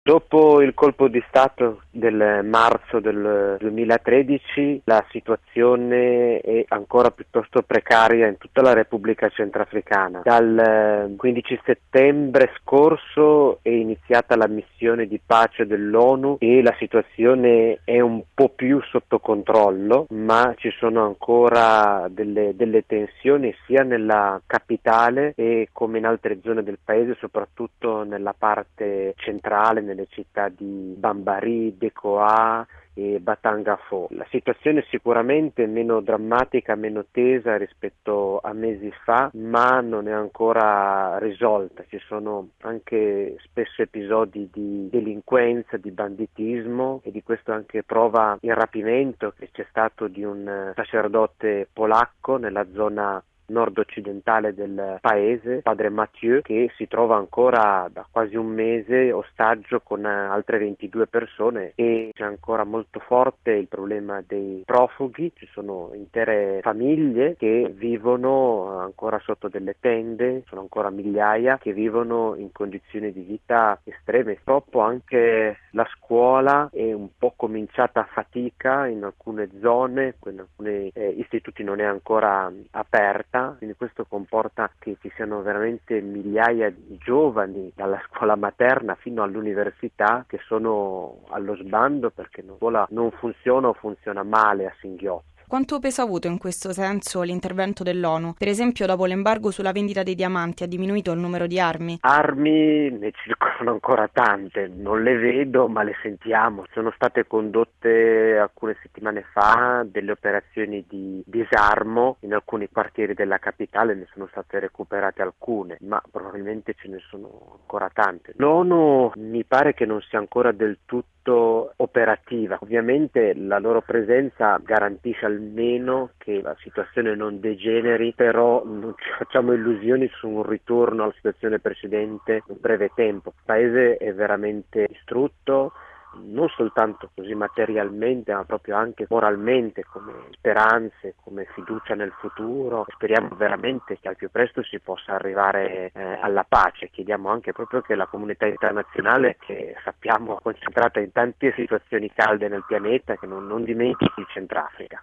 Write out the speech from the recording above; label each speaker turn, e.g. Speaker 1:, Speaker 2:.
Speaker 1: Dopo il colpo di Stato del marzo del 2013, la situazione è ancora piuttosto precaria in tutta la Repubblica Centrafricana. Dal 15 settembre scorso è iniziata la missione di pace dell'ONU e la situazione è un po' più sotto controllo, ma ci sono ancora delle tensioni sia nella capitale e come in altre zone del paese, soprattutto nella parte centrale, nelle città di Bambari, Decoa e Batangafo. La situazione è sicuramente meno drammatica, meno tesa rispetto a mesi fa, ma non è ancora risolta. Ci sono anche spesso episodi di delinquenza, di banditismo, e di questo anche prova il rapimento che c'è stato di un sacerdote polacco nella zona nord-occidentale del paese, padre Mathieu, che si trova ancora da quasi un mese ostaggio con altre 22 persone, e c'è ancora molto forte il problema dei profughi. Ci sono intere famiglie che vivono ancora sotto delle tende, sono ancora migliaia che vivono in condizioni di vita estreme. Purtroppo anche la scuola è un po' cominciata a fatica in alcune zone, in alcuni istituti non è ancora aperta. Quindi questo comporta che ci siano veramente migliaia di giovani dalla scuola materna fino all'università che sono allo sbando perché la scuola non funziona o funziona male a singhiozzo.
Speaker 2: Quanto peso ha avuto in questo senso l'intervento dell'ONU? Per esempio, dopo l'embargo sulla vendita dei diamanti, ha diminuito il numero di armi?
Speaker 1: Armi ne circolano ancora tante, non le vedo ma le sentiamo. Sono state condotte alcune settimane fa delle operazioni di disarmo in alcuni quartieri della capitale, ne sono state recuperate alcune, ma probabilmente ce ne sono ancora tante. L'ONU mi pare che non sia ancora del tutto operativa. Ovviamente la loro presenza garantisce almeno che la situazione non degeneri, però non ci facciamo illusioni su un ritorno alla situazione precedente in breve tempo. Il paese è veramente distrutto, non soltanto così materialmente, ma proprio anche moralmente, come speranze, come fiducia nel futuro. Speriamo veramente che al più presto si possa arrivare alla pace. Chiediamo anche proprio che la comunità internazionale, che sappiamo è concentrata in tante situazioni calde nel pianeta, che non dimentichi il Centrafrica.